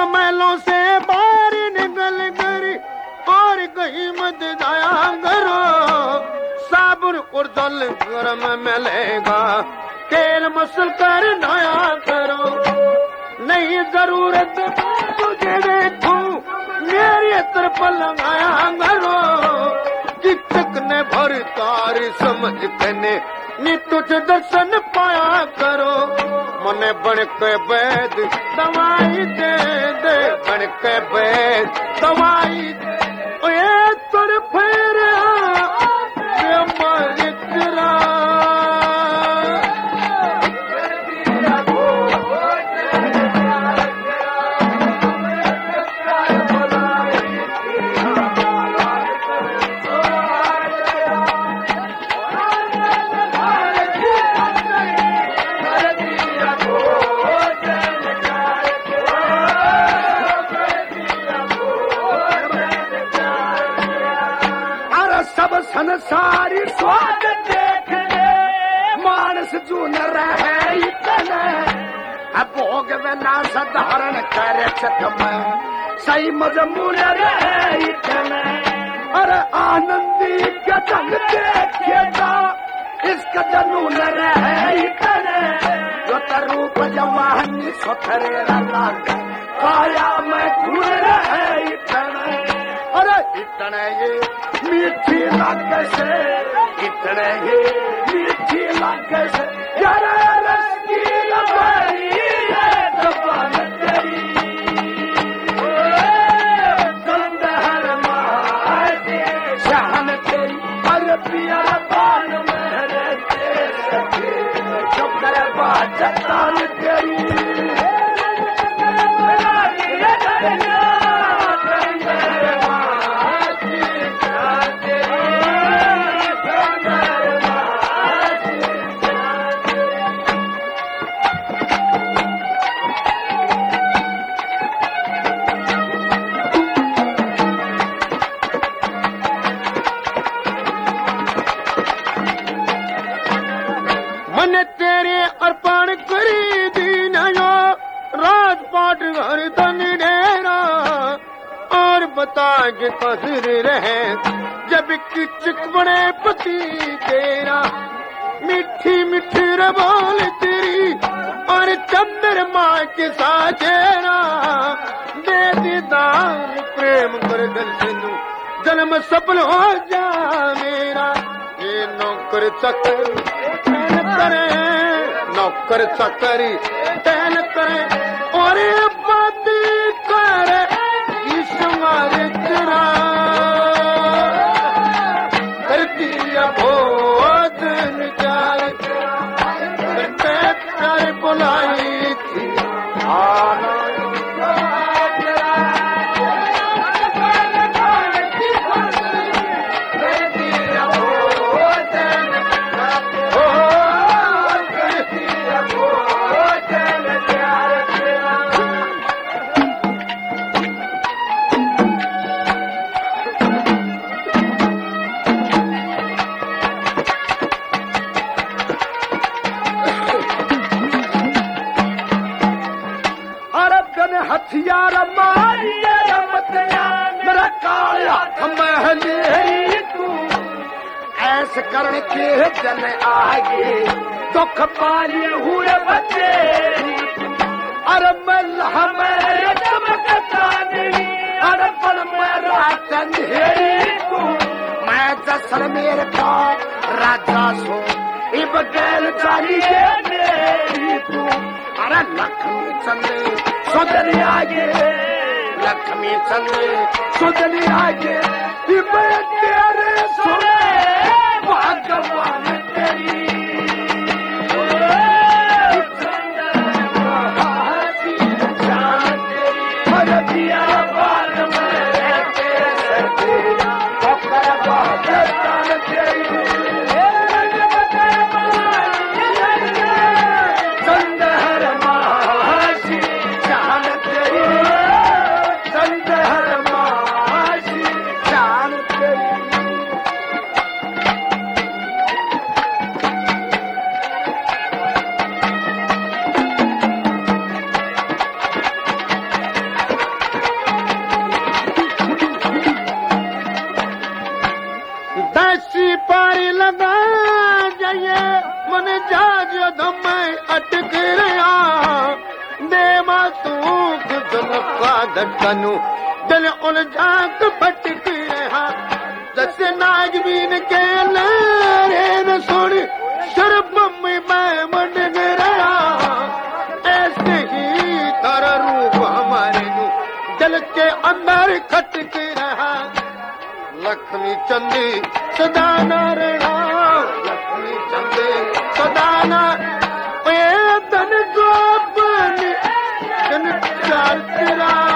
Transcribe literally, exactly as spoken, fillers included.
महलों से बाहर निकल कर और कहीं मत जाया करो। साबुन और जल गरम मिलेगा, तेल मसल कर नया करो। नहीं जरूरत तुझे देखूं, मेरी तरफ लगाया करो। कितक ने भर तार समझ कने नी तुझे दर्शन पाया करो। मने बन के वैद दवाई दे दे, बन के वैद दवाई ये तुर फिर मरित्रा। संसारी स्वाद देख ले, मानस जो न रहे इतने। अब भोग बिना साधारण करे चकम, सही मजमून रहे इतने। अरे आनंदी का ढंग देखेगा, इसका जनून रहे इतने। जो तरूप जवानी सोथरे लाग, काया में घूर रहे इतने। अरे इतने ये मीठी लाग से, इतने ही मीठी लाग से। यार रस की लबारी है दबान तेरी, संदहर माए शान तेरी। अरे पिया बान में रहते सके, शुक्र बाजतान तेरी। तेरे अर्पण करी दीनयो, राजपाट घर धन डेरा। और बता के कसर रहे जब किचक बने पति तेरा। मीठी मीठी रबोल तेरी और चंद्र माँ के साजेरा। दे दीदार प्रेम कर दिल से तू, जन्म सफल हो जा मेरा। ये नौकर चकर करे, नौकर चकरी टहल करे और बाती करे ईश्वर तेरा। करती भोज निचार कर बुलाई थी आना। हथियार मारिए रमतिया, मेरा काला महली तू। ऐसे करने के जन आगे दुख पालिए हुए बच्चे। अरे मल्लाह मेरे चमकता नहीं, अरे बल मेरा चंदेरी तू। मैं जसर मेरे का राजा सो, इब गैल चाहिए मेरी तू। अरे लक्ष्मी चंदे सुधरी आगे, लक्ष्मी चंदे सुधरी आगे। तेरे सुने भगवान तेरी दिया बाल में वन जाज धम अटक रहा देवा तू खुदन का धटकनु दिल उलझा के भटक रहा जैसे नागवीन के लहरे न सुन शर्म में मैं मन गया ऐसे ही तारा रूप हमारे नु दिल के अंदर खटक रहा लक्ष्मी चंदी सदा नारायणा लक्ष्मी चंदी सदा नारायण धन को अपने जन चार तेरा